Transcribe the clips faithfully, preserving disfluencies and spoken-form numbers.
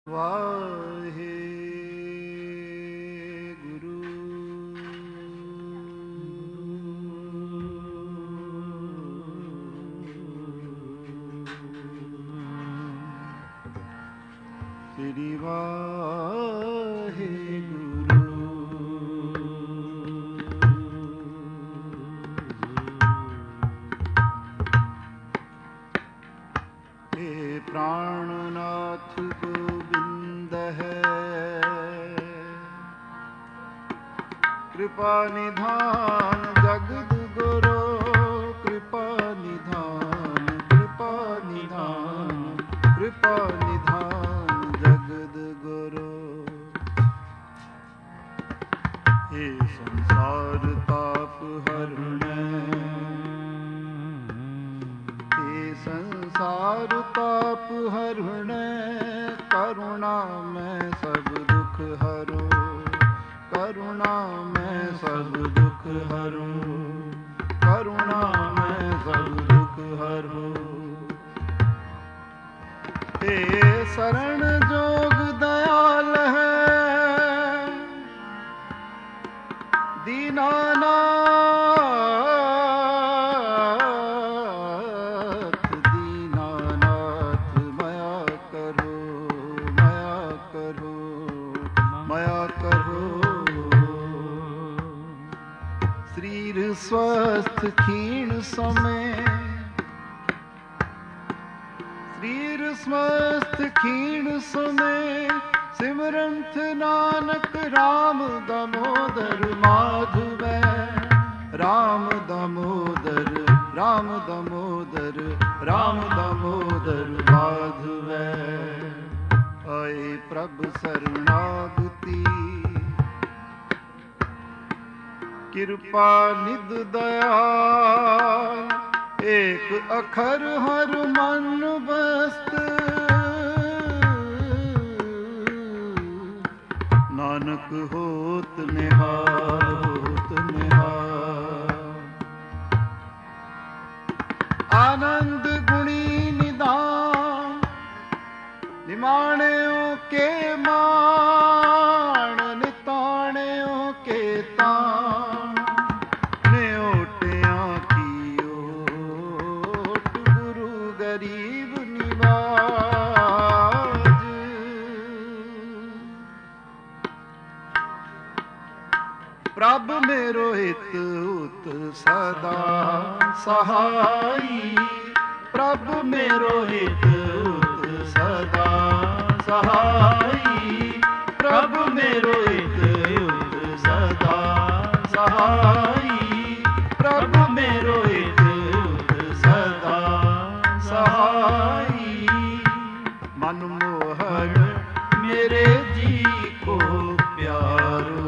ਵਾਹਿਗੁਰੂ ਸ੍ਰੀ ਵਾਹਿਗੁਰੂ। हे प्राणनाथ गोविंद है, कृपा निधान जगद गुरु, कृपा निधान कृपा निधान कृपा निधान जगद गुरु। हे संसार ताप हरणै, हे संसार ताप हरणै, करुणा मैं सब दुख हरो, करुणा मैं सब दुख हरो, करुणा मैं सब दुख हरो। हे शरण जोग दयाल है, दीनानाथ दीनानाथ मया करो, मया करो, मया करो। शरीर स्वस्थ क्षीण समय, शरीर स्वस्थ क्षीण समय, सिमरंत नानक राम दामोदर माधवै, राम दामोदर राम दामोदर राम दामोदर माधवै। आए प्रभ शरणागति, कृपा निध दयाल, एक अखर हर मन बस्त, नानक होत निहाल, होत निहाल। आनंद गुणी निधान, निमाणियों के मान, निताणियों के तान, न्योटियां की ओट, गुरु गरीब निवाज। प्रभ मेरो हित उत सदा सहाई, प्रभ मेरो हित उत सदा सहाई, प्रभ मेरो हित उत सदा सहाई, प्रभ मेरो हित उत सदा सहाई। मनमोहन मेरे जी को प्यारो,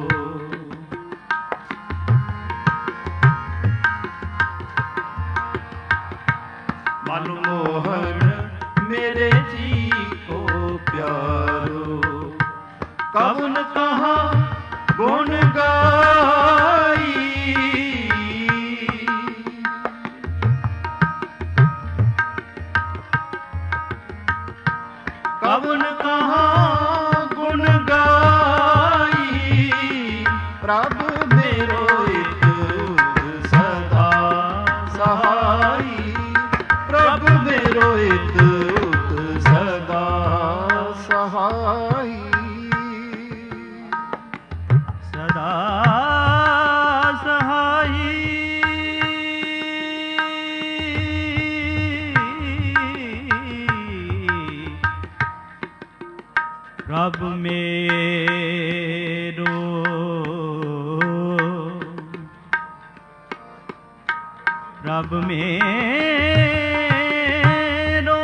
मनमोहन मेरे जी को प्यारो। कवन कहाँ गुण गाई, कवन कहाँ गुण गाई, प्रभ मेरो हित सदा सहाई, प्रभ मेरो हित सदा सहाई। सदा सहाई, प्रभ मेरो प्रभ मेरो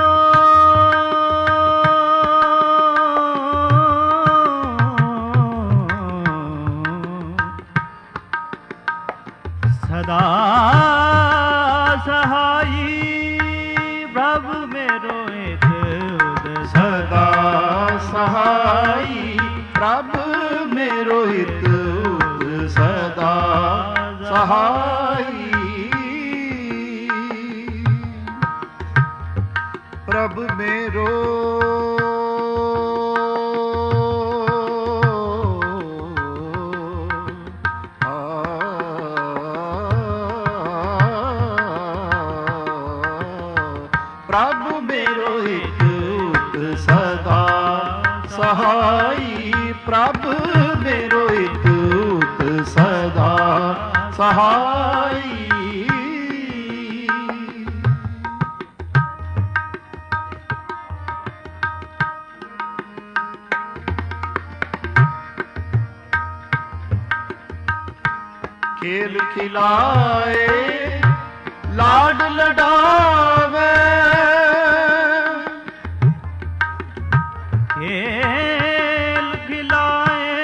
सदा सहाई, प्रभ मेरो हित सदा सहाई, प्रभ मेरो हित सदा सहाई। प्रभ मेरो ਸਦਾ ਸਹਾਈ ਪ੍ਰਭ ਮੇਰੋ ਹਿਤ ਸਦਾ ਸਹਾਈ। ਖੇਲ ਖਿਲਾਏ ਲਾਡ ਲਡਾਵੇ ਖੇਲ ਖਿਲਾਏ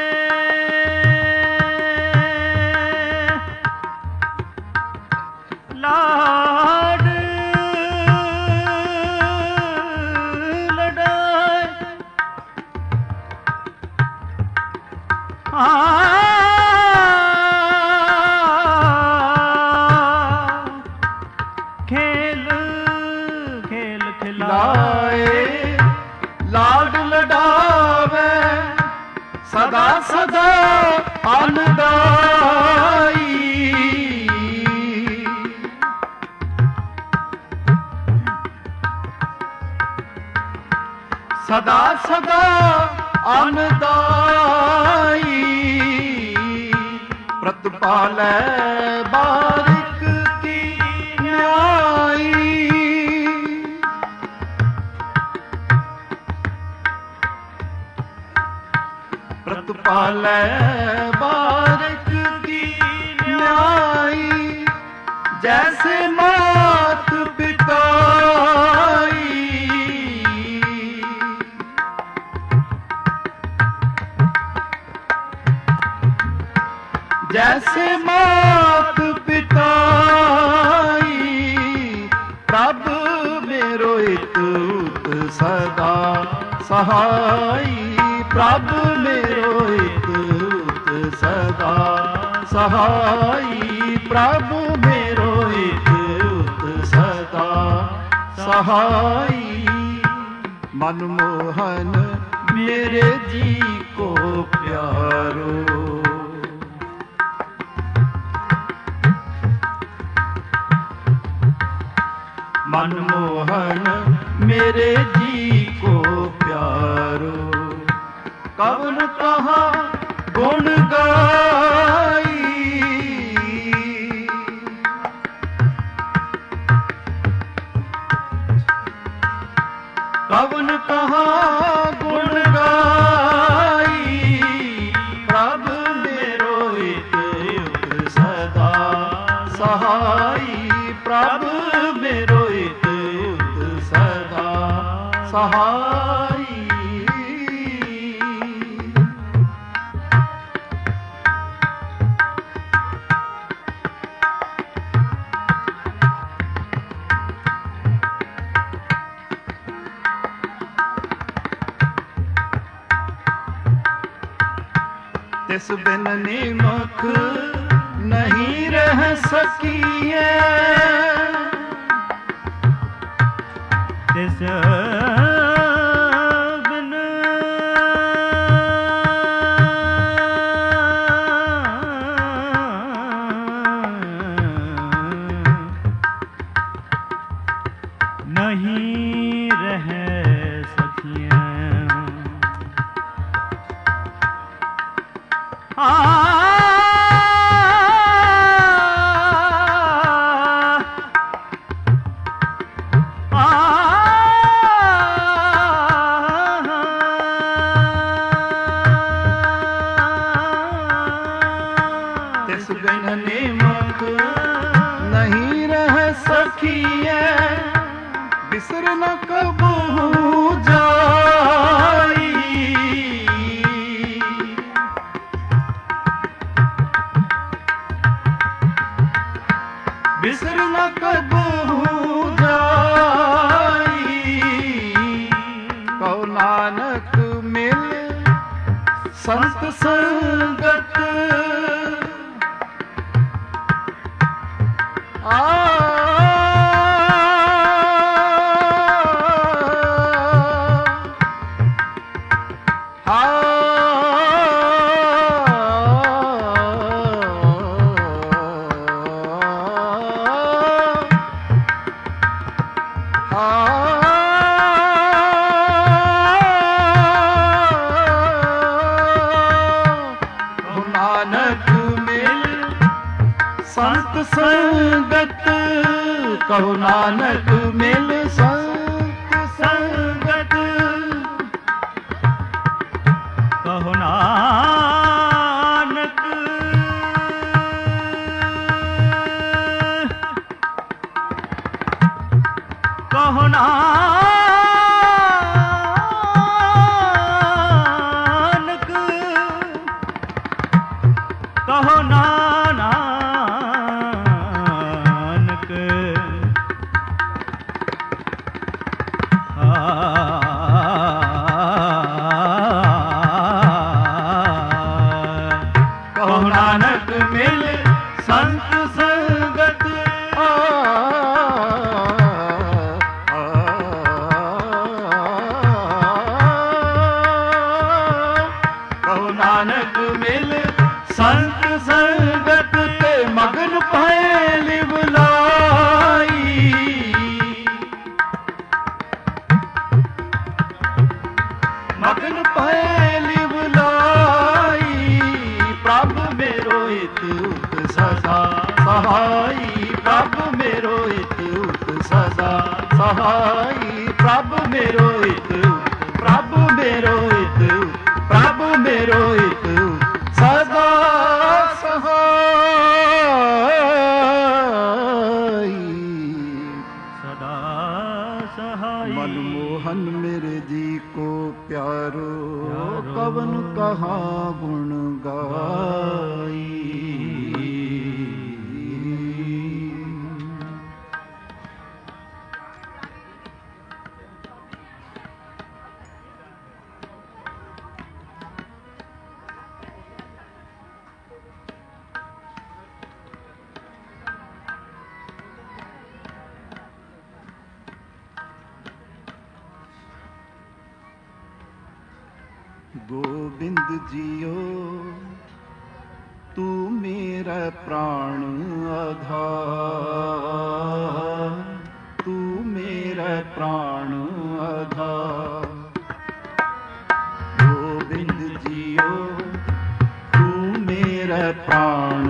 ਲਾਡ ਲਡਾਏ ਆ ਲਾਏ ਲਾਡ ਲਡਾਵੇ ਸਦਾ ਸਦਾ ਅਨਦਾਈ। ਸਦਾ ਸਦਾ ਅਨਦਾਈ ਪ੍ਰਤਪਾਲੈ ਬਾਰਿਕ ਕੀ ਨਿਆਈ। ਪ੍ਰਤਪਾਲੈ ਬਾਰਿਕ ਕੀ ਨਿਆਈ ਜੈਸੇ ਮਾਤ ਪਿਤਾਈ। ਜੈਸੇ ਮਾਤ ਪਿਤਾਈ ਪ੍ਰਭ ਮੇਰੋ ਹਿਤ ਸਦਾ ਸਹਾਈ। ਪ੍ਰਭ ਮੇਰੋ ਹਿਤ ਸਦਾ ਸਹਾਈ ਪ੍ਰਭ ਮੇਰੋ ਹਿਤ ਸਦਾ ਸਹਾਈ। ਮਨਮੋਹਨ ਮੇਰੇ ਜੀ ਕੋ ਪਿਆਰੋ ਮਨਮੋਹਨ ਮੇਰੇ ਜੀ ਕੋ ਪਿਆਰੋ ਕਵਨ ਕਹਾ ਗੁਣ ਗਾਈ। ਕਵਨ ਕਹਾ ਗੁਣ ਗਾਈ ਪ੍ਰਭ ਮੇਰੋ ਹਿਤ ਸਦਾ ਸਹਾਈ। ਪ੍ਰਭ ਮੇਰੋ ਹਿਤ ਸਦਾ ਸਹਾਈ। ਤਿਸ ਬਿਨ ਨਿਮਖ ਨਹੀਂ ਰਹਿ ਸਕੀਏ। ਤਿਸ ਬਿਨ ਨਹੀਂ ਰਹਿ ਸਕੀਏ। ਆ ਤਿਸ ਬਿਨ ਨਿਮਖ ਨਹੀਂ ਰਹਿ ਸਕੀਏ। ਬਿਸਰ ਨ ਕਬਹੂ ਜਾਈ। ਬਿਸਰ ਨ ਕਬਹੂ ਜਾਈ। ਕਉ ਨਾਨਕ ਮਿਲ ਸੰਤ ਸੰਗਤ ਆ ਆ संगत कहो नानक मिल संत संगत कहो नानक कहो नानक कहो नानक कहो नानक मिल संत संगत आ, आ, कहो नानक मिल संत संगत ते मगन भय लिवलाई मगन भय लिवलाई प्रभु मेरो हित उत सदा सहाई प्रभु मेरो हित उत सदा सहाई प्रभु मेरो हित प्रभु मेरो हित प्रभु मेरो हित सदा सहाई सदा सहाई मनमोहन मेरे जी को प्यारो प्यारो कवन कहाँ गुण गाई गोविंद जियो तू मेरा प्राण आधार तू मेरा प्राण आधार गोविंद जियो तू मेरा प्राण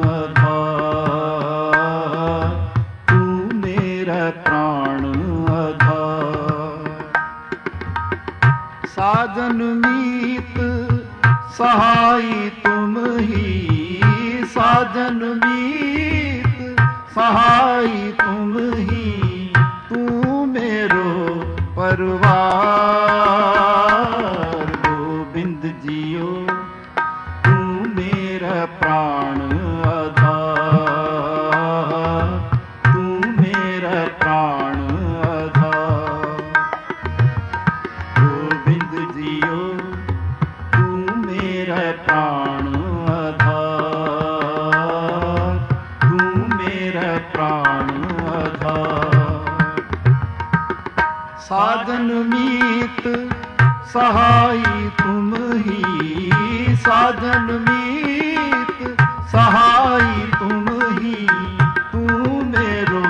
आधार तू मेरा प्राण आधार साजन मीत सहाई तुम ही साजन मीत सहाई तुम ही तू मेरो परिवार गोविंद जियो तू मेरा प्राण आधार तू मेरा प्राण आधार गोविंद जियो तू मेरा प्राण आधार तू मेरा प्राण आधार साधन मीत सहाई तुम ही साधन मीत सहाई तुम ही तू मेरो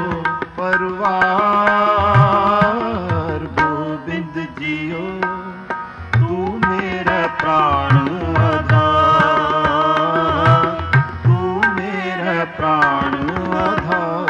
परिवार गोविंद जियो तू मेरा प्राण आधार तू मेरा प्राण आधार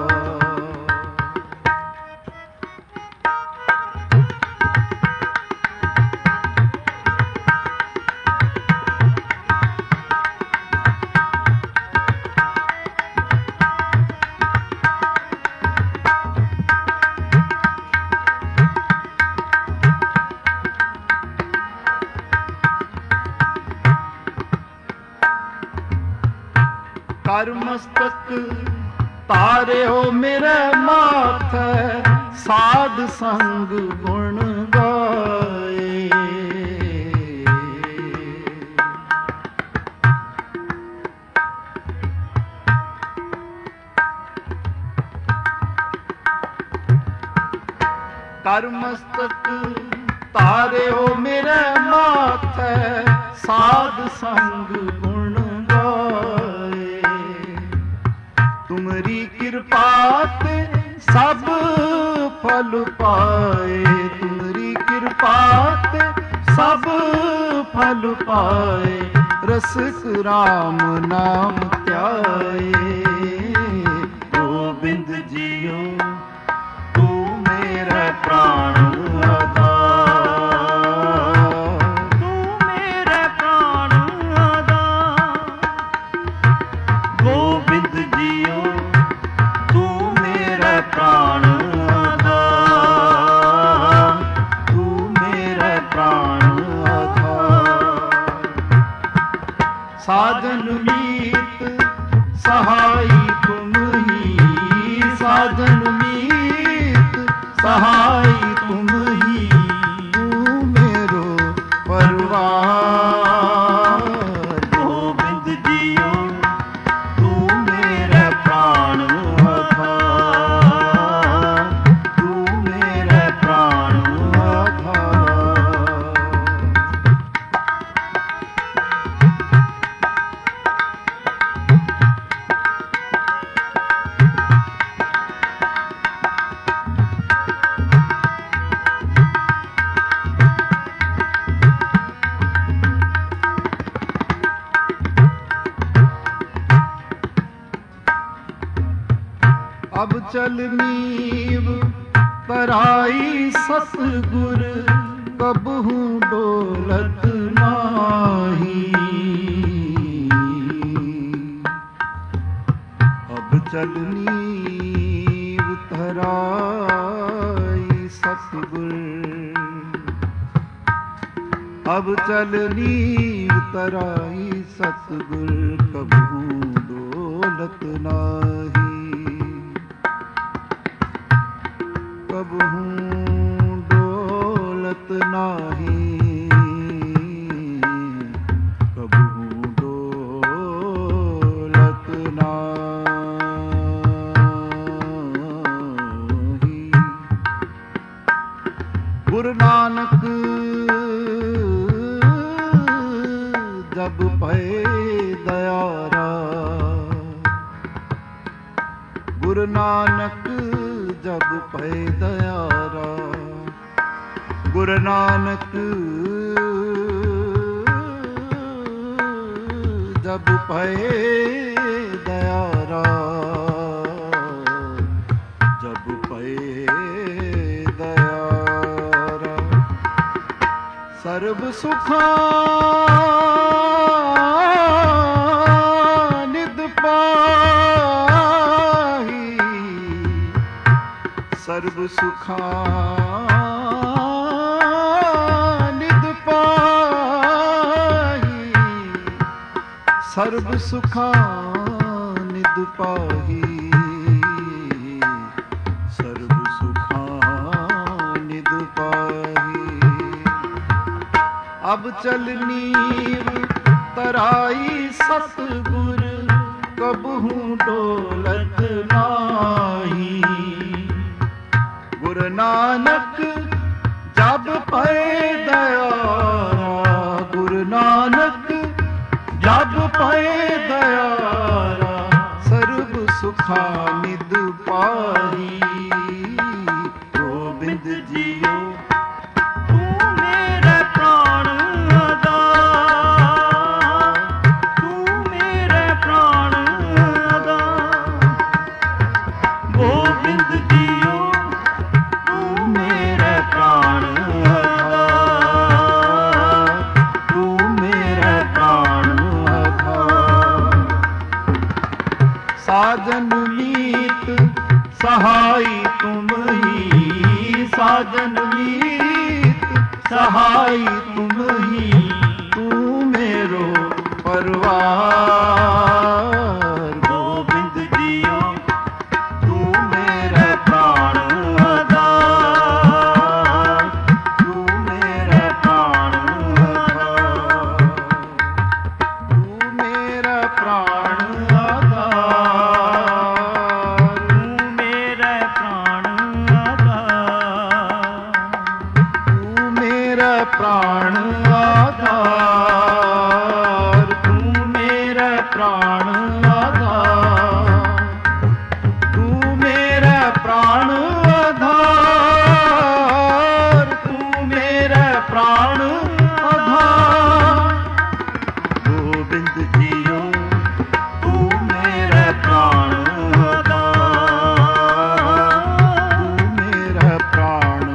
कर मस्तक तारे हो मेरे माथे साध संग गुण गाए कर मस्तक तारे हो मेरे माथे साध संग गुण गाए तुमरी कृपा ते सब फल पाए तुमरी कृपा ते सब फल पाए रसिक राम नाम त्याए प्राण आधार, तू मेरे प्राण आधार। गोविंद जियो तू मेरा प्राण आधार, तू मेरा प्राण आधार। साधन मीत सहाई तुम ही, साधन मीत सहाई तुम ही, तू मेरो परवार। गोविंद जियो तू मेरा प्राण आधार, तू मेरा प्राण आधार। अब चल नीव तराई सतगुर, कबहू डोलत नाही। अब चल नीव तराई सतगुर, अब चल नीव तराई सतगुर, कबहू डोलत नाही। कबहू डोलत नाही, कबहू डोलत नाही। गुरु नानक जब भय दयारा, गुरु नानक जब भय दयारा, गुरु नानक जब भय दयारा, जब भय दयारा। सर्व सुखा निध पाही, सर्व सुखा निध पाही, सर्व सुखा निध पाही, सर्व सुखा निध पाही। अब चल नीव तराई सतगुर, कबहू डोलत नाही। गुरु नानक जब भय दयारा, गुरु नानक जब भय दयारा, सर्व सुखा निध पाही। गोविंद जियो तू मेरे प्राण आधार, तू मेरे प्राण आधार। गोविंद जियो तू मेरा प्राण आधार, तू मेरा प्राण आधार। साजन मीत सहाई तुम ही, साजन मीत सहाई तुम ही, तू मेरो परवार। गोविंद जियो तू मेरा प्राण आधार, तू मेरा प्राण आधार, तू मेरा प्राण आधार, तू मेरे प्राण आधार, तू मेरा प्राण आधार, तू मेरा प्राण आधार, तू मेरा प्राण आधार, तू मेरा प्राण आधार। गोविंद जियो तू मेरा प्राण आधार, तू मेरा प्राण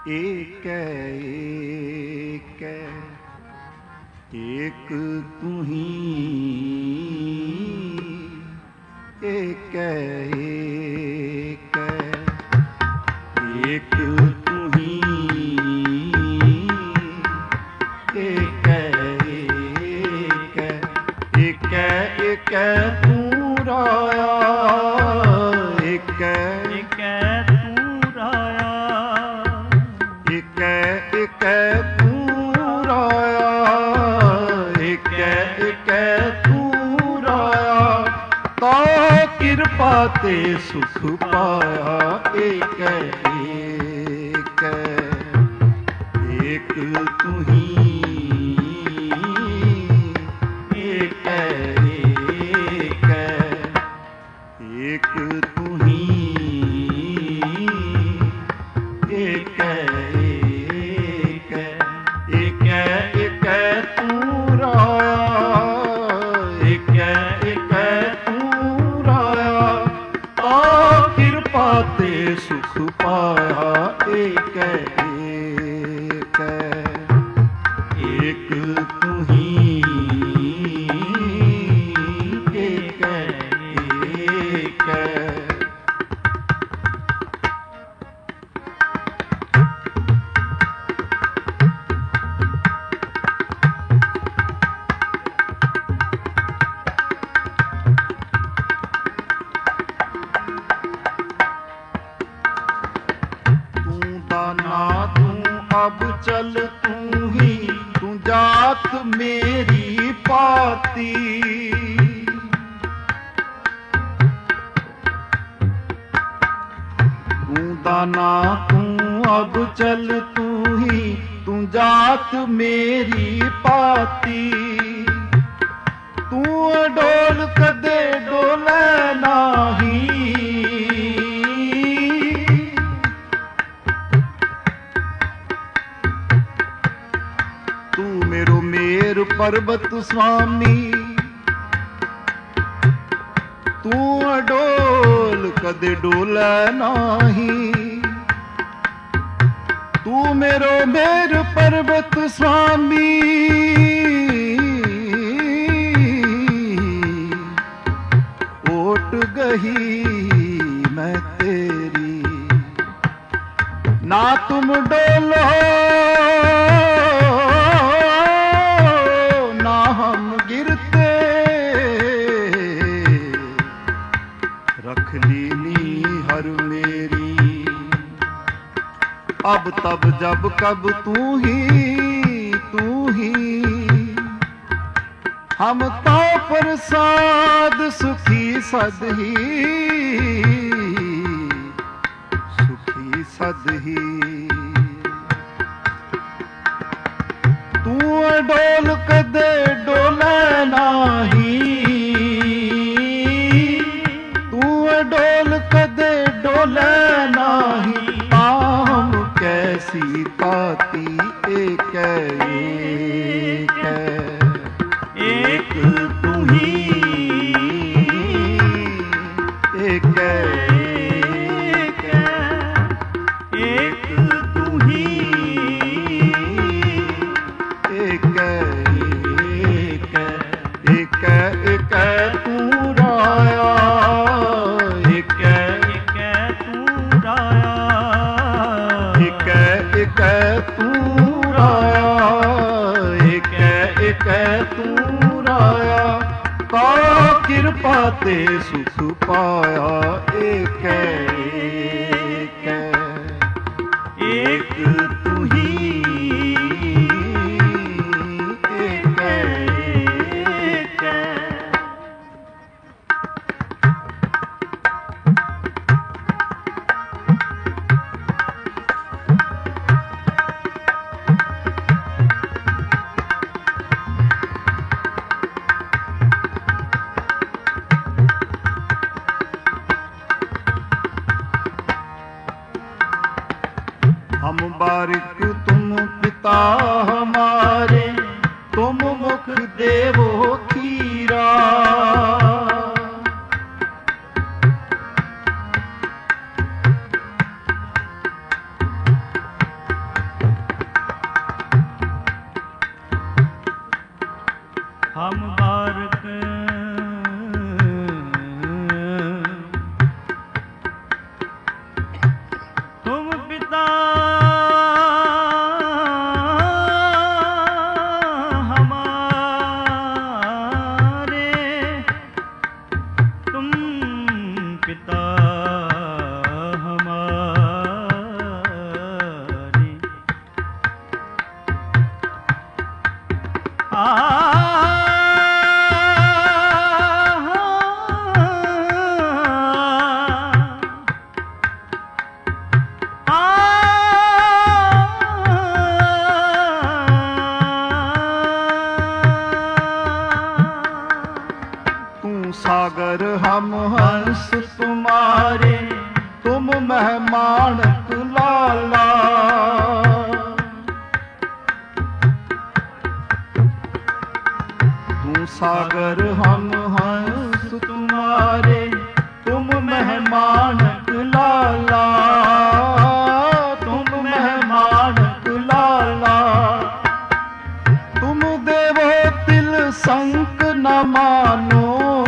एक एक एक तू ही एक एक एक तू ही एक एक एक एक तू राया एक एक तू राया एक एक तू राया एक एक तू राया ता किरपा ते सुख पाया एक एक एक तू ही एक एक एक तू ही एक एक एक एक तू राया एक एक तू राया आ किरपा ते सुख पाया एक एक एक तू ही एक एक अब चल तू ही तू जात मेरी पाती तू दाना तू अब चल तू ही तू जात मेरी पाती तू डोल कदे डोले नाही पर्वत स्वामी तू अडोल कदे डोला नाही तू मेरो मेर पर्वत स्वामी ओट गही मैं तेरी ना तुम डोलो अब तब जब कब तू ही तू ही हम तो प्रसाद सुखी सद ही सुखी सद ही तू डोल कदे डोले नाही तू डोल कदे डोले नाही कैसी ताती एक एक एक तू ही एक एक एक तू ही एक एक एक एक तू राया एक एक तू राया एक तू राया एक एक तू राया का किरपा ते सुख पाया एक एक एक तू ही एक एक हम बारिक तुम पिता हमारे तुम मुख देवो खीरा हम बारक तुम पिता सागर हम हंस तुम्हारे, तुम मेहमान लाला। तू सागर हम हंस तुम्हारे, तुम मेहमान लाला, तुम मेहमान लाला। तुम देवो तिल संक न मानो,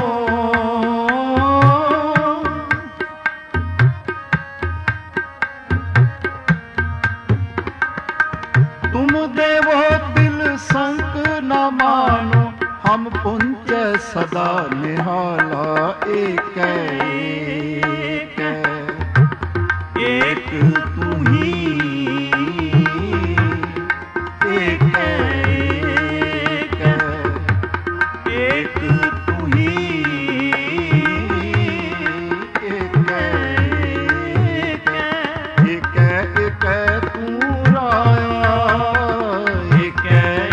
तुम देवो दिल संक न मानो। हम पुंज सदा निहाला, एक एक एक तू ही, एक एक एक तू ही, एक एक एक तू राया, एक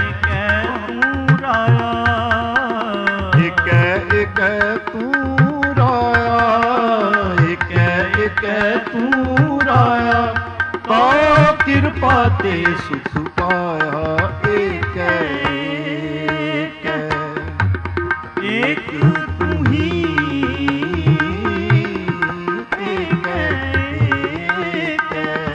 एक तू राया, एक एक तू राया। तो कृपा ते सुख पाया, एक एक एक तू ही, एक एक।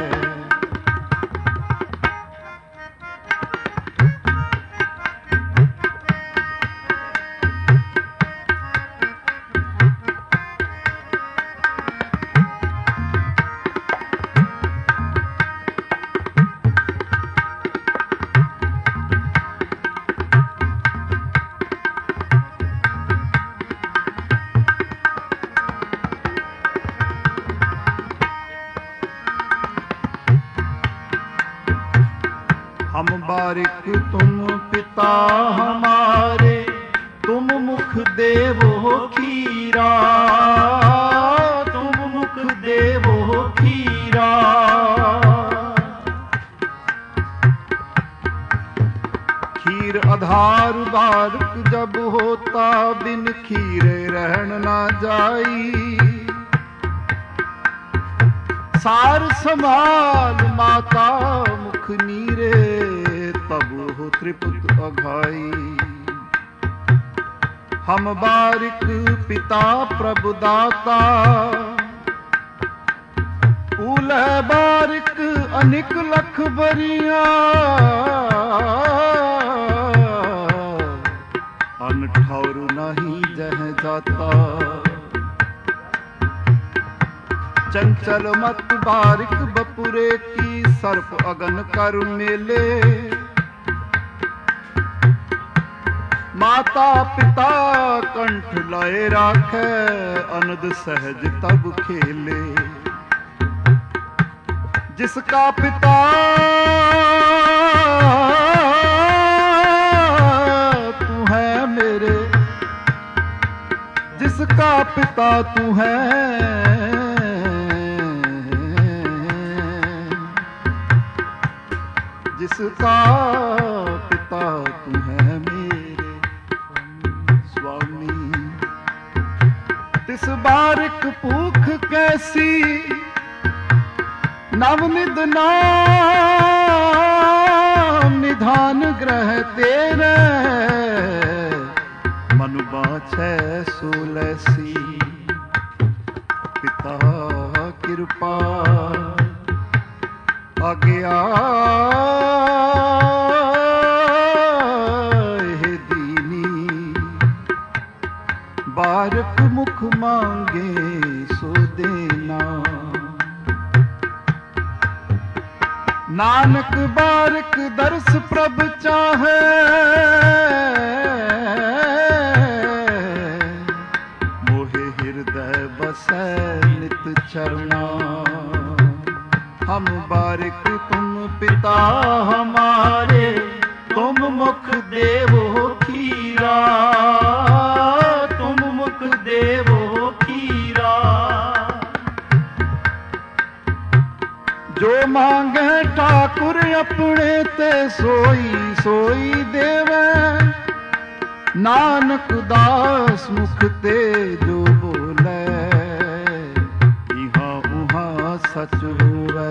हम बारिक तुम पिता हमारे, तुम मुख देवो खीरा, तुम मुख देवो खीरा। खीर आधार बारिक जब होता, बिन खीरे रहन ना जाई। सार समाल माता मुख नीरे, तब हो त्रिपुत अघाई। हम बारिक पिता प्रभु दाता, फूल है बारिक अनिक लख बरिया। अन ठौर नहीं जह जाता, चंचल मत बारिक बपुरे की, सर्प अगन कर मेले। माता पिता कंठ लाए राखे, अनद सहज तब खेले। जिसका पिता तू है मेरे, जिसका पिता तू है, जिसका पिता तू है मेरे स्वामी। तिस बारिक भूख कैसी, नवनिध नाम निधान ग्रह तेरे। मन बाछै सोलैसी, पिता कृपा आज्ञा। हे दीनी बारक मुख मांगे सो देना। नानक बारक दर्श प्रभ चाहे, मोहे हृदय बसै नित चरना। हम बारिक तुम पिता हमारे, तुम मुख देवो खीरा, तुम मुख देवो खीरा। जो मांगे ठाकुर अपने ते सोई सोई देवे। नानक दास मुख ते जो बोले, इहाँ उहाँ सच होवे।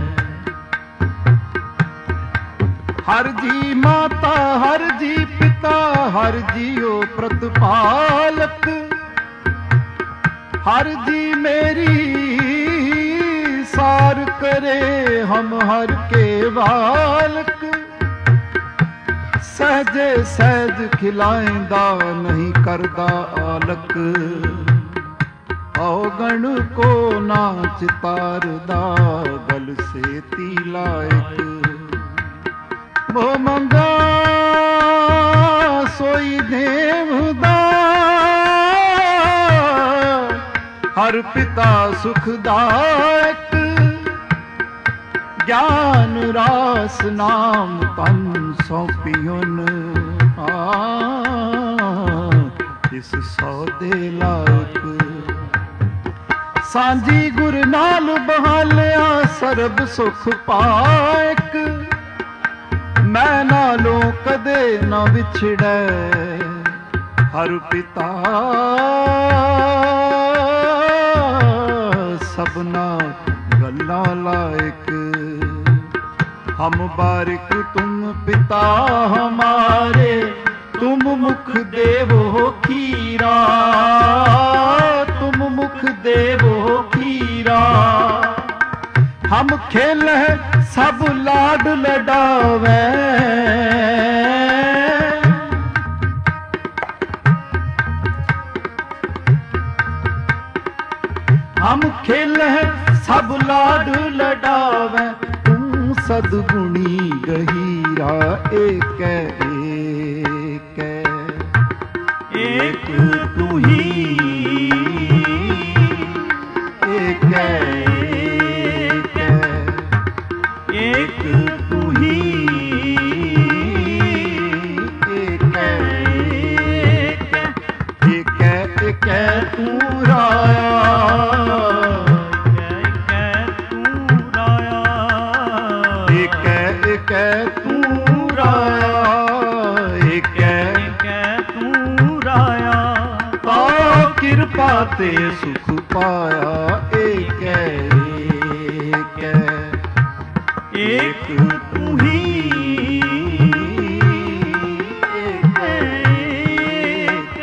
हर जी माता हर जी पिता, हर जियो प्रतिपालक। हर जी मेरी सार करे, हम हर के बालक। सहजे सहज खिलाएंदा, नहीं करदा आलक। औगण को नाच तारदा, गल से तिलायक। वो मंगा सोई देवदा, हर पिता सुखदायक। ज्ञान रास नाम तन सौंपियुन, इस सौदे लायक। सांझी गुर नाल बहालिया, सरब सुख पायक। मैं नालों कदे न विछड़े, हर पिता सबना गल्ला लायक। हम बारिक तुम पिता हमारे, तुम मुख देवो खीरा, तुम मुख देवो खीरा। हम खेले सब लाड लडावे, हम खेले सब लाड लडावे। तुम सदगुणी गहीरा, एक एक एक तू ही, एक एक तू ही, एक एक एक तू राया, एक एक तू राया, एक एक तू राया। ता कृपा ते सुख पाया, एक एक एक तू ही, एक एक।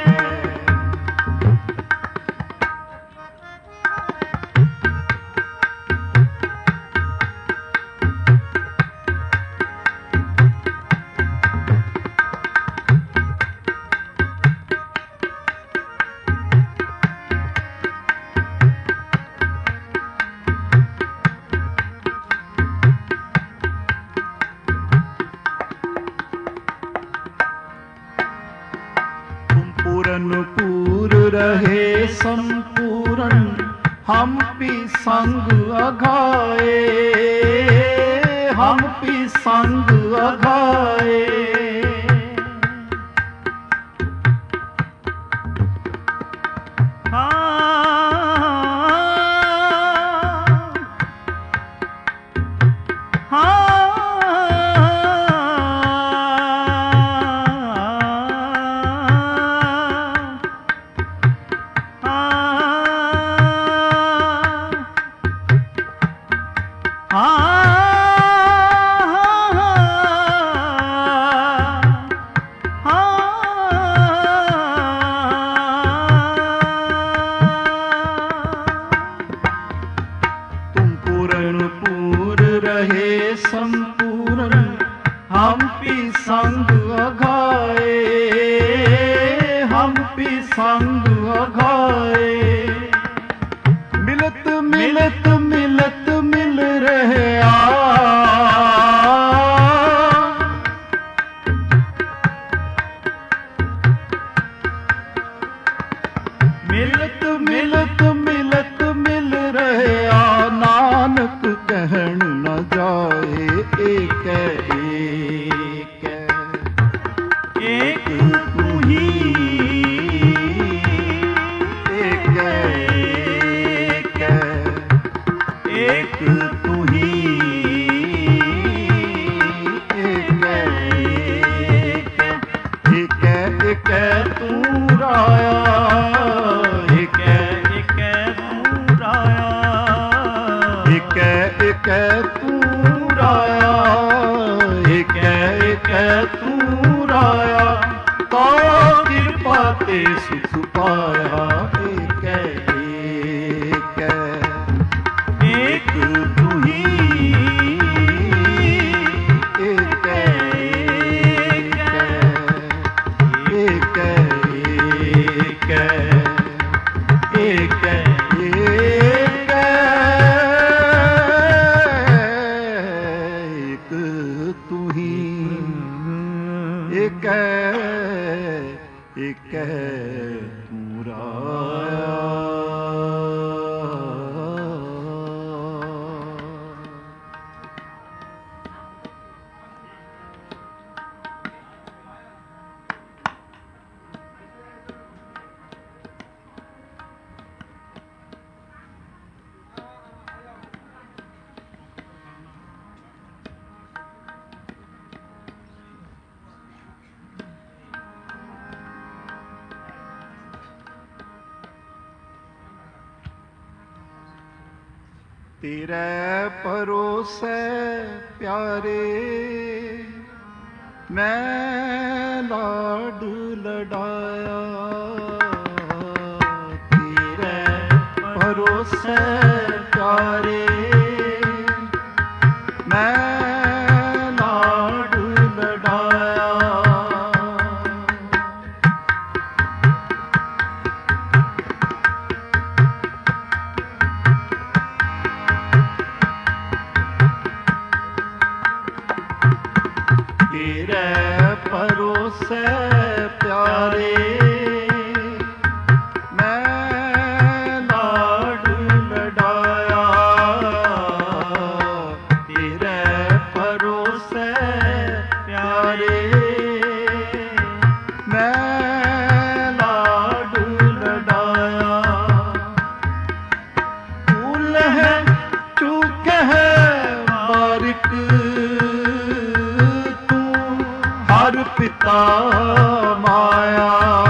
पूर रहे संपूर्ण, हम भी संग अघाए, हम भी संग अघाए। संपूर्ण हम भी संग अघाए, हम भी संग अघाए। ਮਿਲਤ ਮਿਲਤ ਮਿਲਤ ਮਿਲ ਰਹਿਆ ਨਾਨਕ ਕਹਿਣ ਨ ਜਾਏ ਏਕੈ ਏਕੈ ਏਕ ਤੂੰ ਹੀ ਏਕੈ ਏਕੈ ਏਕ ਤੂੰ ਹੀ ਏਕੈ ਏਕੈ ਏਕੈ ਤੂੰ ਰਾਇਆ ਏਕੈ ਏਕੈ ਤੂੰ ਰਾਇਆ ਏਕੈ ਏਕੈ ਤੂੰ ਰਾਇਆ ਏਕੈ ਏਕੈ ਤੂੰ ਰਾਇਆ ਤਾ ਕਿਰਪਾ ਤੇ ਸੁਖ ਪਾਇਆ ਏਕੈ ਏਕੈ ਏਕ ਤੂੰ ਹੀ ਏਕੈ ਏਕੈ ਏਕੈ ਏਕੈ ਏਕੈ ਏਕ ਤੂੰ ਹੀ ਏਕੈ ਏਕੈ ਤੂੰ ਰਾਇਆ। ਤੇਰੇ ਪਰੋਸੈ ਪਿਆਰੇ ਮੈਂ ਲਾਡ ਲਡਾਇਆ ਤੇਰੇ ਪਰੋਸੈ ਪਿਆਰੇ ਮੈਂ ਲਾਡ ਲਡਾਇਆ ਤੇਰੇ ਪਰੋਸੈ ਪਿਆਰੇ ਮੈਂ ਲਾਡ ਲਡਾਇਆ ਤੇਰੇ ਪਰੋਸੈ ਪਿਆਰੇ ਮੈਂ ਲਾਡ ਲਡਾਇਆ ਭੁੱਲ ਹੈ ਚੂਕ ਹੈ ਬਾਰਿਕ ਹਰ ਪਿਤਾ ਮਾਇਆ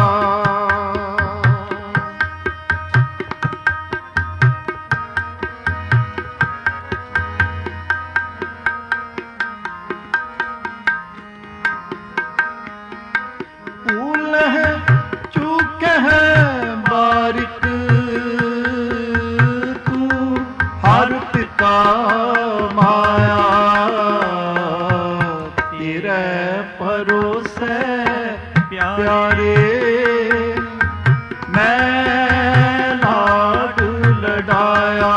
ਭੁੱਲ ਹੈ ਚੂਕ ਹੈ ਬਾਰਿਕ ਤੂੰ ਹਰ ਪਿਤਾ ਮਾਇਆ ਤੇਰੇ ਪਰੋਸੈ ਪਿਆਰੇ ਮੈਂ ਲਾਡ ਲਡਾਇਆ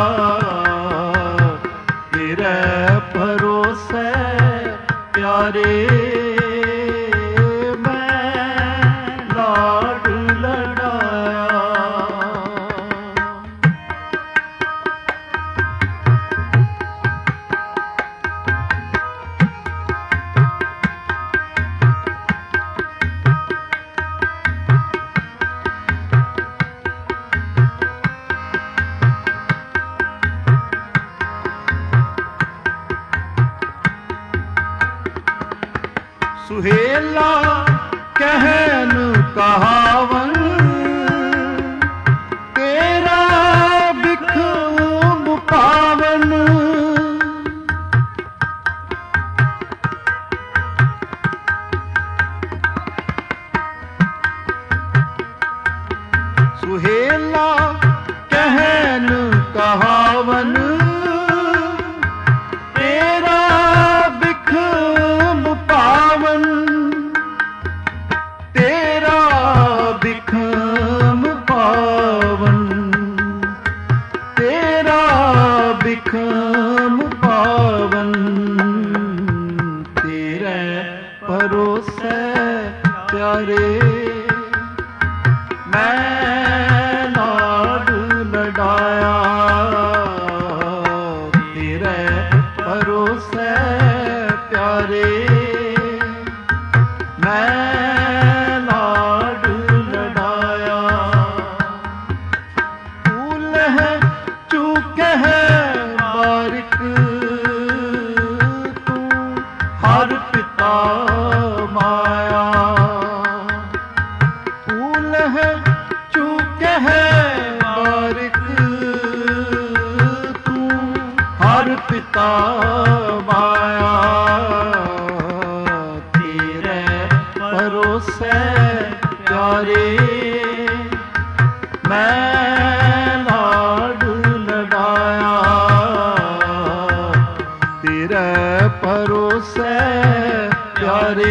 ਤੇਰੇ ਪਰੋਸੈ ਪਿਆਰੇ ਮੈਂ ਲਾਡ ਲਡਾਇਆ। ਸੁਹੇਲਾ ਕਹਿਨ ਕਹਾਵਨ ਤੇਰਾ ਬਿਖਮ ਪਾਵਨ ਸੁਹੇਲਾ ਕਹਿਨ ਕਹਾਵਨ ਤੇਰਾ ਬਿਖਮ ਪਾਵਨ ਤੇਰਾ ਬਿਖਮ ਪਾਵਨ ਤੇਰਾ ਬਿਖਮ ਪਾਵਨ ਤੇਰੇ ਪਰੋਸੈ ਪਿਆਰੇ ਮੈਂ है चूके है बारिक तू हर पिता माया तेरे भरोसे प्यारे मैं लाड लड़ाया तेरे भरोसे प्यारे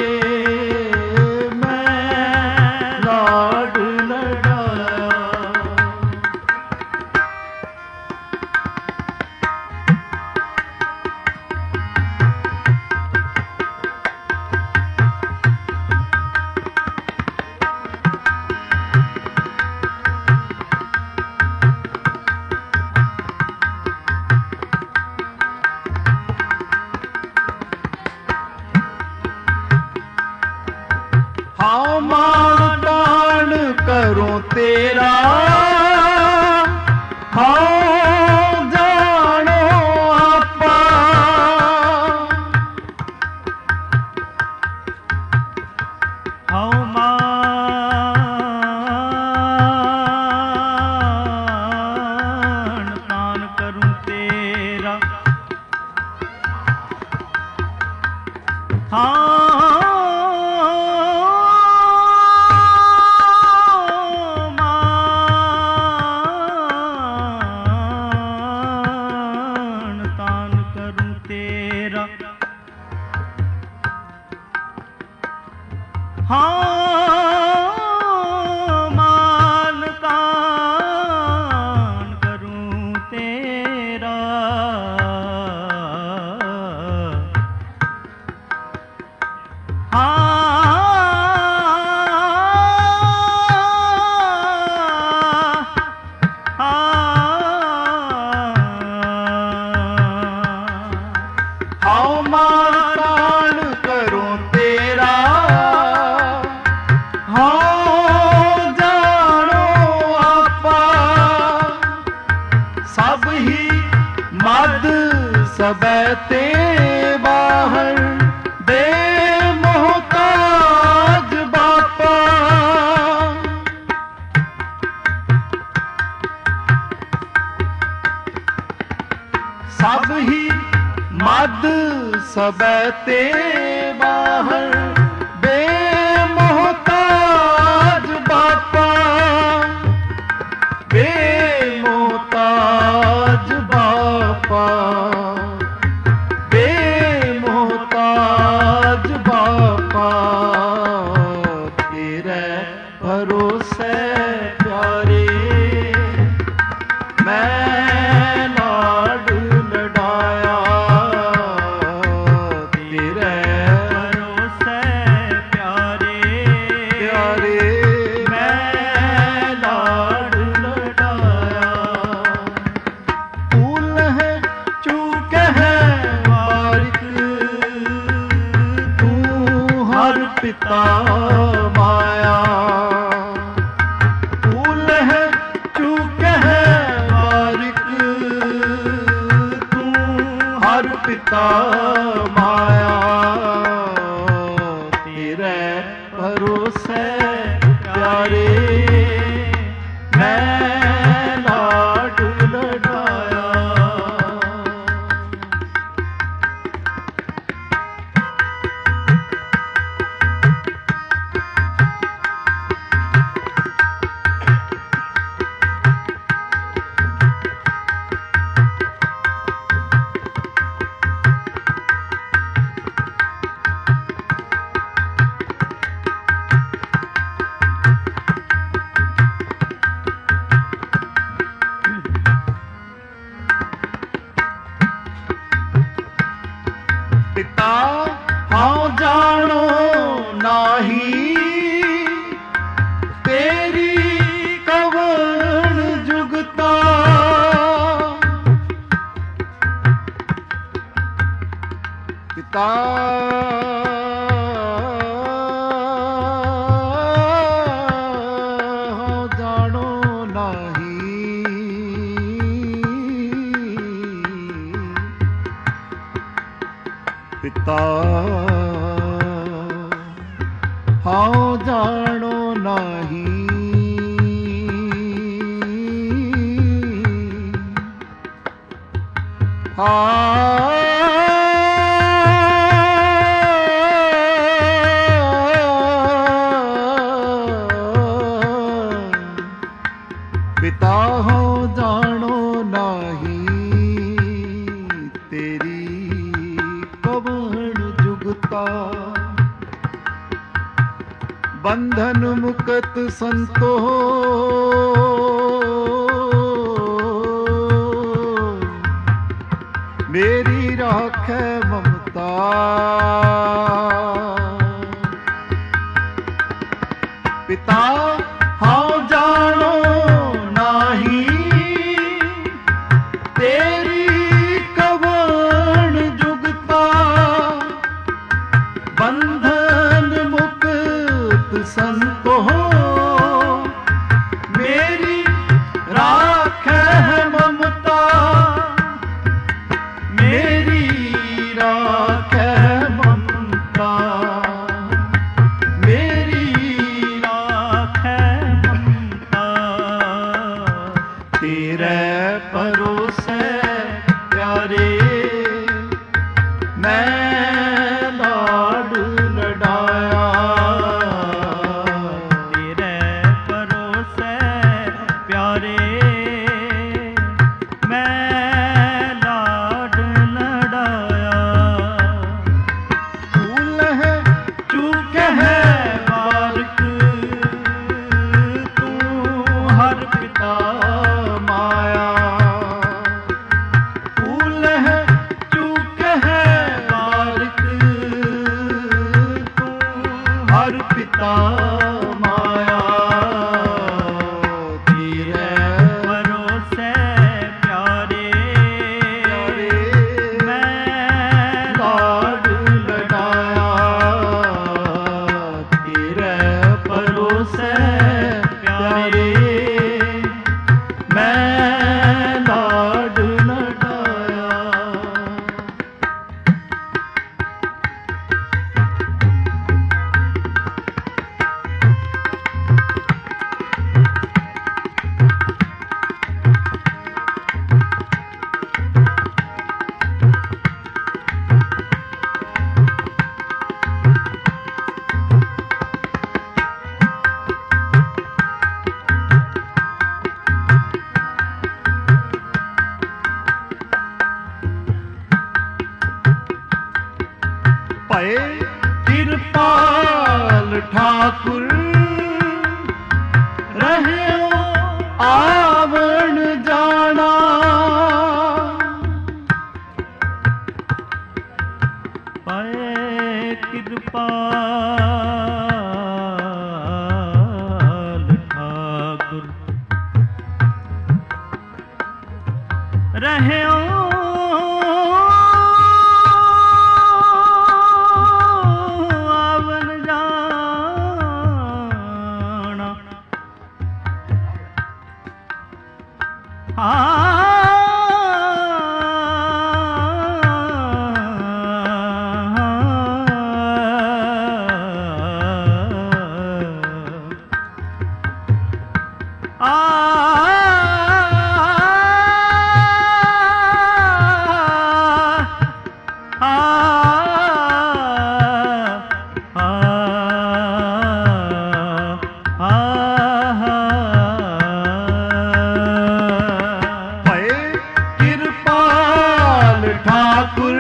हाँ मान तान करूं तेरा हाँ जानो आपा हाँ मान तान करूं तेरा हाँ हाँ मान तान करूं तेरा हाँ हाँ मान तान करूं तेरा सब ही मद सबैते बाहर दे मोहताज बापा सब ही मद सबैते बाहर दे मोहताज बापा बे मोहताज बापा बे मोहताज बापा तेरे भरोसे प्यारे मैं लाड लड़ाया तेरे भरोसे प्यारे प्यारे पिता माया फूल है चूक है बारिक तू हर पिता माया तेरे भरोसे प्यारे मैं लाड लड़ाया। पिता हाँ जानो नाही तेरी कवन जुगता पिता हाँ जानो नाही पिता हाँ जानो नाही पिता हो जानो नाही तेरी कवण जुगता बंधन मुक्त संतो मेरी राखे ममता पिता हाँ जानो नाही तेरी कवण जुगता बंधन मुक्त संतो मेरी राखे ममता मेरी राखे ममता मेरी राखे ममता तेरे भरोसे प्यारे मैं लाड लडाया तेरे भरोसे प्यारे मैं लाड लडाया फूल है चूक है बारक तू हर पिता माया फूल है चूक है बारक तू हर पिता माया तेरे भरोसे प्यारे मैं लाड लडाया तेरे भरोसे प्यारे मैं लाड लडाया भय कृपाल ठाकुर रहे आवण जाना पाए कृपाल ठाकुर रहे आवन जाना भय कृपाल ठाकुर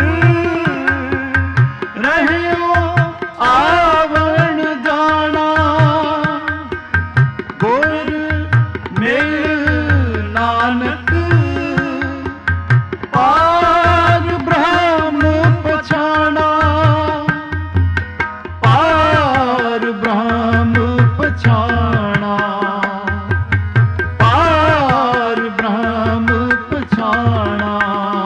रहे आवण जाना गुर मिल नानक पार ब्रह्म पछाना पार ब्रह्म पछाना पार ब्रह्म पछाना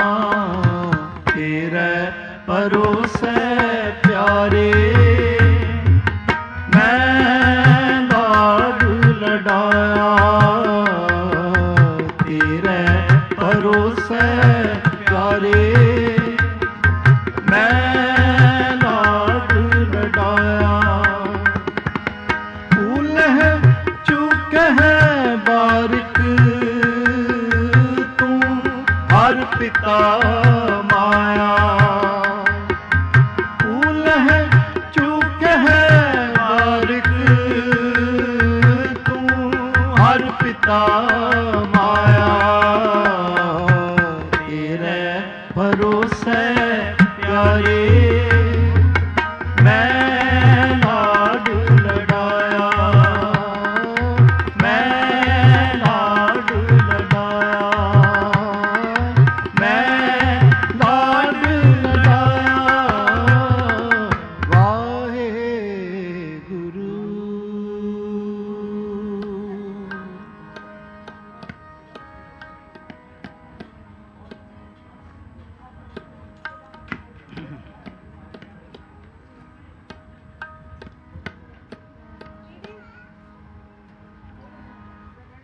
तेरे भरोसे प्यारे मैं लाड लडाया तेरे भरोसे प्यारे मैं लाड लडाया फूल है चूक है बारिक तू हर पिता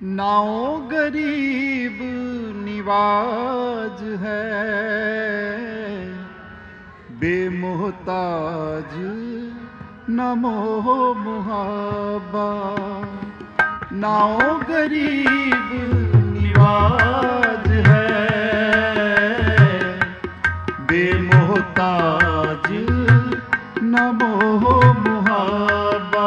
नाओ गरीब निवाज है, बेमोहताज न मोह मुहाबा। नाओ गरीब निवाज है, बेमोहताज न मोह मुहाबा।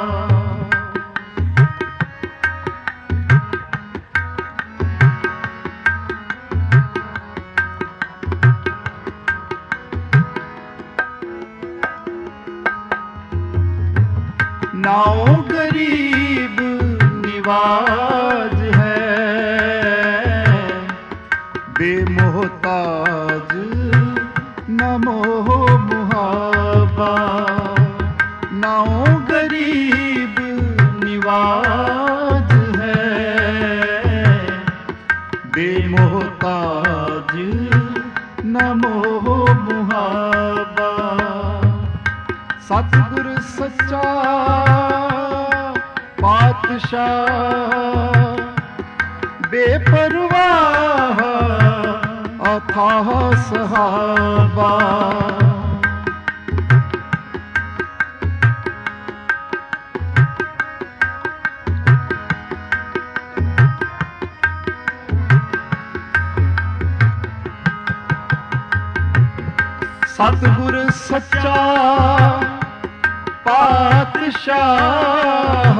नाओ गरीब निवाज है, बेमोहताज न मोह मुहाबा। नाओ गरीब निवाज है, बेमोहताज न मोह मुहाबा। सतगुर सच्चा पातशाह, बेपरवाह अथाह सहाबा। सतगुर सच्चा पातशाह,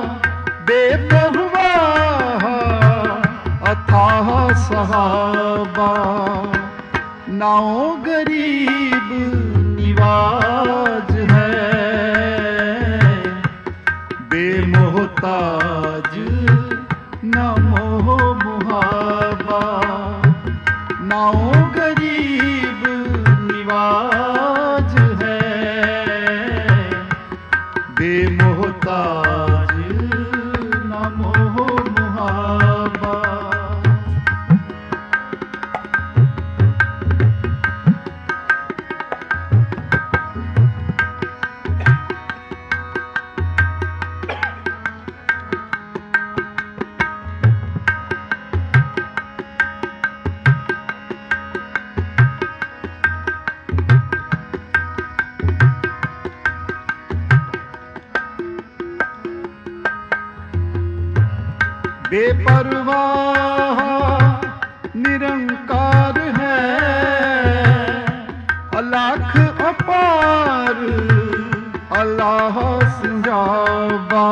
बेपरवाह अथाह सहाबा। नाओ गरीब निवाज है, बेमोहताज न मोह मुहाबा। नाओ गरीब निवाज है, बेमोहताज न मोह मुहाबा। बेपरवाह निरंकार है, अलख अपार अल्लाह सिंजाबा।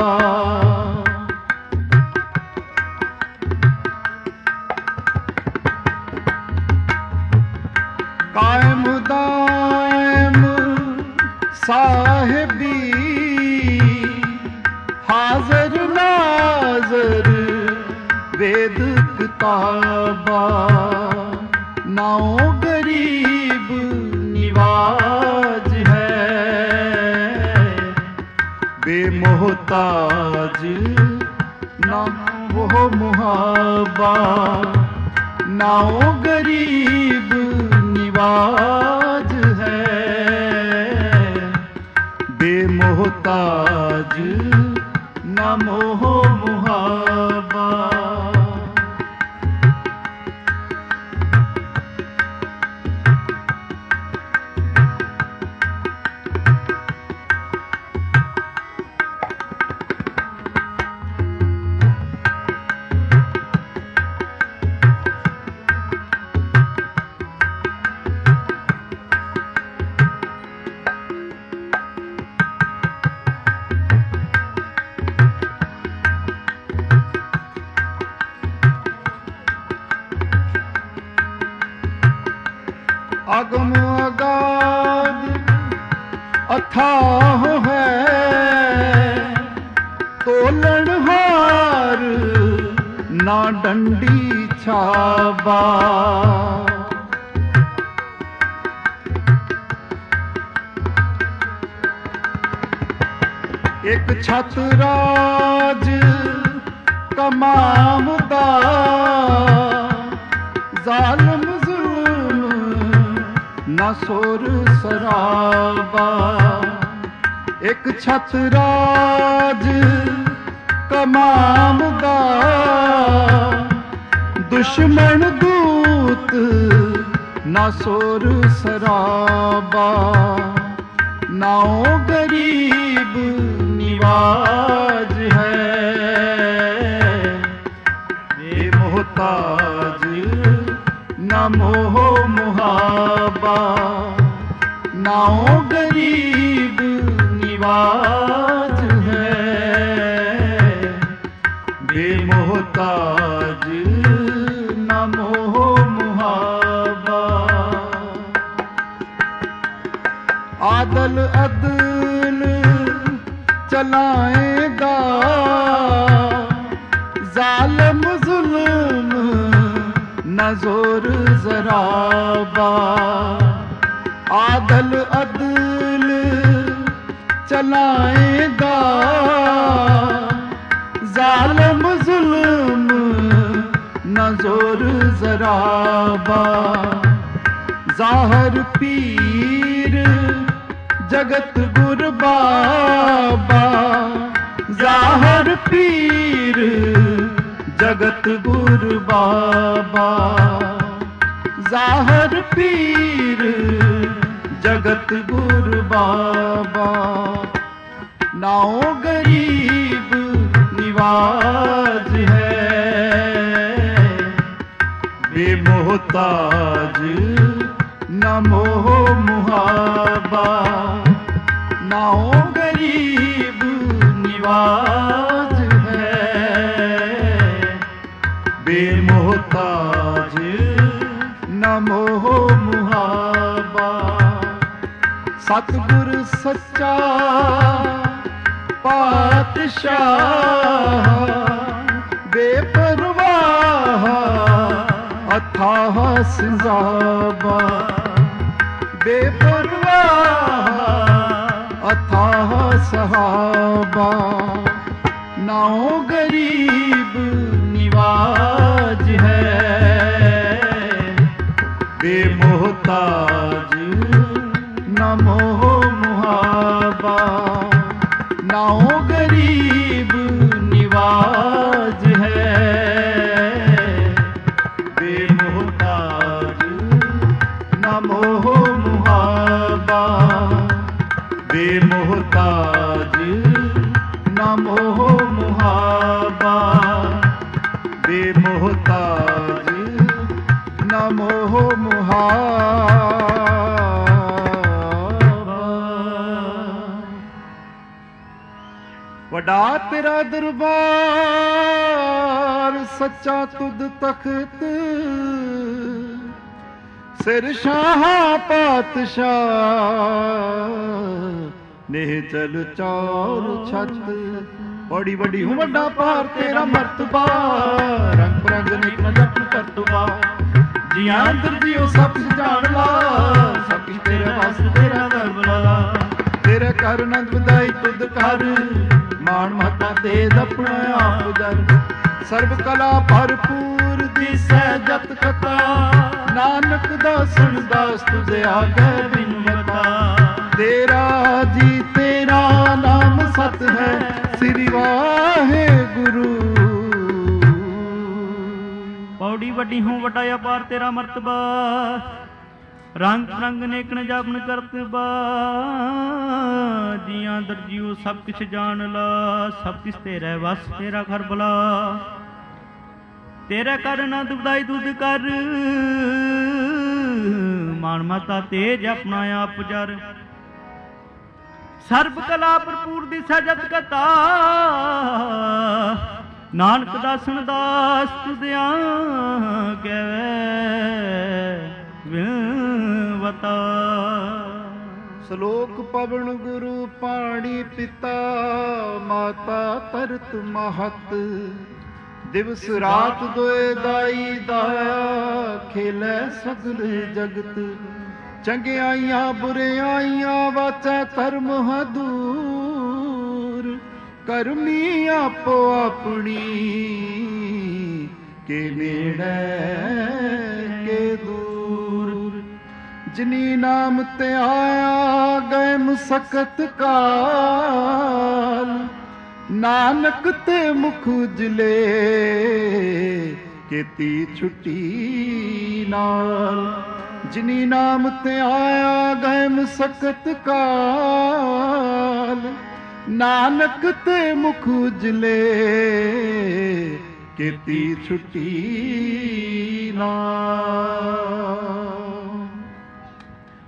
कायम दायम साहिबी, हाज़र नाज़र वेद किताबा। नाओ गरीब निवाज है, बेमोहताज न मोह मुहाबा। नाओ गरीब निवाज है, बेमोहताज न मोह मुहाबा। अगम अगाध अथाह है, तोलनहार ना डंडी छाबा। एक छतराज कमाम दा, जालिम न सुर सराबा। एक छतराज कमाम दा, ਦੁਸ਼ਮਣ ਦੂਤ ਨਾ ਸੋਰ ਸਰਾਬਾ, ਨਾਉ ਗਰੀਬ ਨਿਵਾਜ ਹੈ। ਬੇਮੋਹਤਾਜ ਨਾ ਮੋਹ ਮੁਹਾਬਾ, ਨਾਉ ਗਰੀਬ ਨਿਵਾਜ ਹੈ। ਬੇਮੋਹਤਾਜ ਨਾ ਮੋਹ ਮੁਹਾਬਾ। ਆਦਲ ਅਦਲ ਚਲਾਏਗਾ, ਜ਼ਾਲਮ ਜ਼ੁਲਮ ਨਾ ਜ਼ੋਰ ਜ਼ਰਾਬਾ। ਆਦਲ ਅਦਲ ਚਲਾਏਗਾ, ਜ਼ਾਲਮ ਜ਼ੁਲਮ ਨਾ ਜ਼ੋਰ ਜ਼ਰਾਬਾ। ਜ਼ਾਹਰ ਪੀਰ ਜਗਤ ਗੁਰ ਬਾਬਾ, ਜ਼ਾਹਰ ਪੀਰ ਜਗਤ ਗੁਰ ਬਾਬਾ। ਜ਼ਾਹਰ ਪੀਰ ਜਗਤ ਗੁਰ ਬਾਬਾ, ਨਾਉ ਗਰੀਬ ਨਿਵਾਜ ਹੈ। ਬੇਮੋਹਤਾਜ ਨਾ ਮੋਹ ਮੁਹਾਬਾ, ਨਾਉ ਗਰੀਬ ਨਿਵਾਜ ਹੈ। ਬੇਮੋਹਤਾਜ ਨਾ ਮੋਹ ਮੁਹਾਬਾ। ਸਤਿਗੁਰ ਸੱਚਾ ਪਾਤਸ਼ਾਹ, ਬੇਪਰਵਾਹ ਅਥਾਹ ਸਿੰਜ਼ਾਬਾ। ਬੇਪਰਵਾਹ ਅਥਾਹ ਸਹਾਬਾ, ਨਾਉ ਗਰੀਬ ਨਿਵਾਜ ਹੈ। ਬੇਮੋਹਤਾਜ ਨਾ ਮੋਹ ਮੁਹਾਬਾ, ਨਾਉ ਗਰੀਬ ਨਿਵਾਜ ਹੈ। ਬੇਮੋਹਤਾਜ ਨਾ ਮੋਹ ਮੁਹਾਬਾ, ਬੇਮੋਹਤਾਜ ਨਾ ਮੋਹ ਮੁਹਾਬਾ। ਬੇਮੋਹਤਾਜ ਨਾ ਮੋਹ ਮੁਹਾਬਾ। ਵੱਡਾ ਤੇਰਾ ਦਰਬਾਰ, ਸੱਚਾ ਤੁਧ ਤਖਤ, ਸਿਰ ਸ਼ਾਹ ਪਾਤਸ਼ਾਹ, ਨੇਹ ਚਲ ਚੌਰ ਛਤ। ਬੜੀ ਵੱਡੀ ਹੂੰ ਵੱਡਾ ਭਾਰ ਤੇਰਾ ਮਰਤਬਾ, ਰੰਗ ਬਰੰਗ ਨਿਕ ਜਪ ਕਰਤਬਾ। ਜੀਆਂ ਅੰਦਰ ਜੀਓ ਸਭ ਕੁਛ ਜਾਣ ਲਾ, ਸਭ ਕੁਛ ਤੇਰੇ ਵਾਸ ਤੇਰਾ ਦਰ ਬੁਲਾ। ਤੇਰੇ ਘਰ ਆਨੰਦ ਵਧਾਈ ਤੁਧ ਕਰ, ਮਾਣ ਮਹਤਾ ਤੇਜ ਆਪਣਾ ਆਪ ਜਨ। ਸਰਬ ਕਲਾ ਭਰਪੂਰ ਦਿਸੈ ਜਤ ਕਥਾ, ਨਾਨਕ ਦਾਸਨ ਦਾਸ ਤੁਝੇ ਆਗੇ ਬਿਨ ਮਤਾ। ਤੇਰਾ ਜੀ ਤੇਰਾ ਨਾਮ ਸਤ ਹੈ, ਸ੍ਰੀ ਵਾਹਿਗੁਰੂ। ਪੌੜੀ ਵੱਡੀ ਹੂੰ ਵੱਡਾ ਅਪਾਰ ਤੇਰਾ ਮਰਤਬਾ, ਰੰਗ ਰੰਗ ਨੇਕਣ ਜਪਨ ਕਰਤਬਾ। ਜੀਆਂ ਦਰਜੀਓ ਸਭ ਕੁਛ ਜਾਣ ਲਾ, ਸਭ ਕੁਛ ਤੇਰੇ ਵਸ ਤੇਰਾ ਘਰ ਬਲਾ। ਤੇਰਾ ਕਰ ਆਨੰਦ ਵਧਾਈ ਤੁਧ ਕਰ, ਮਾਣ ਮਤਾ ਤੇਜ ਆਪਣਾ ਆਪ ਜਰ। ਸਰਬ ਕਲਾ ਭਰਪੂਰ ਦਿਸੈ ਜਤ ਕਥਾ, ਨਾਨਕ ਦਾਸਨ ਦਾਸ ਤੁਧ ਆਗੇ ਵਿਵਤਾ। ਸ਼ਲੋਕ ਪਵਨ ਗੁਰੂ ਪਾਣੀ ਪਿਤਾ, ਮਾਤਾ ਤਰਤ ਮਹਤ। ਦਿਵਸ ਰਾਤ ਦੋਏ ਦਾਈ ਦਾਇਆ, ਖੇਲੇ ਸਗਲ ਜਗਤ। ਚੰਗਿਆਈਆਂ ਬੁਰਿਆਈਆਂ ਵਾਚੈ ਧਰਮ ਹਦੂਰ। ਕਰਮੀ ਆਪੋ ਆਪਣੀ, ਕੇ ਨੇੜੇ ਕੇ ਦੂਰ। ਜਿਨੀ ਨਾਮ ਤੇ ਆਇਆ ਗਏ ਮੁਸਕਤ ਕਾਲ, ਨਾਨਕ ਤੇ ਮੁਖ ਉਜਲੇ ਕੀਤੀ ਛੁੱਟੀ ਨਾਲ। ਜਿਨੀ ਨਾਮ ਤੇ ਆਇਆ ਗਏ ਮੁਸਕਤ ਕਾਲ, ਨਾਨਕ ਤੇ ਮੁਖ ਉਜਲੇ ਕੀਤੀ ਛੁੱਟੀ ਨਾਲ।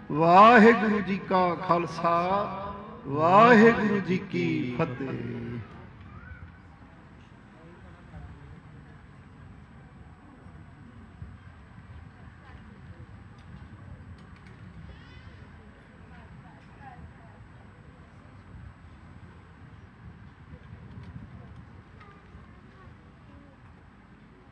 ਵਾਹਿਗੁਰੂ ਜੀ ਕਾ ਖਾਲਸਾ, ਵਾਹਿਗੁਰੂ ਜੀ ਕੀ ਫਤਿਹ।